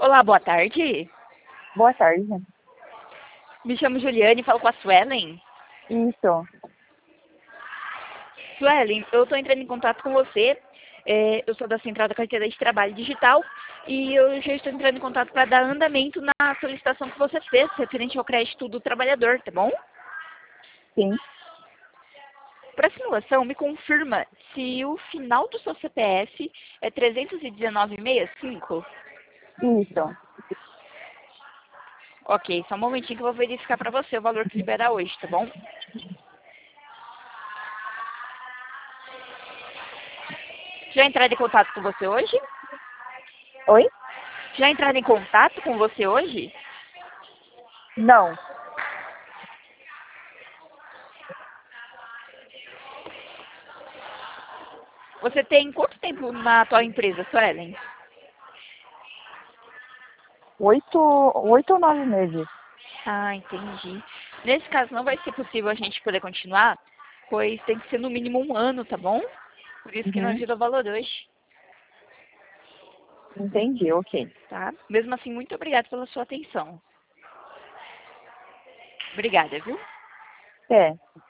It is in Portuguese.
Olá, boa tarde. Boa tarde. Me chamo Juliane e falo com a Suelen. Isso. Suelen, eu estou entrando em contato com você. Eu sou da Central da Carteira de Trabalho Digital e eu já estou entrando em contato para dar andamento na solicitação que você fez referente ao crédito do trabalhador, tá bom? Sim. Para simulação, me confirma se o final do seu CPF é 319,65? Isso. Ok, só um momentinho que eu vou verificar para você o valor que libera hoje, tá bom? Já entraram em contato com você hoje? Oi? Já entraram em contato com você hoje? Não. Você tem quanto tempo na atual empresa, Suelen? 8 ou 9 meses. Ah, entendi. Nesse caso, não vai ser possível a gente poder continuar, pois tem que ser no mínimo 1 ano, tá bom? Por isso que não Uhum. virou valor hoje, Entendi, ok. tá? Mesmo assim, muito obrigada pela sua atenção. Obrigada, viu? É.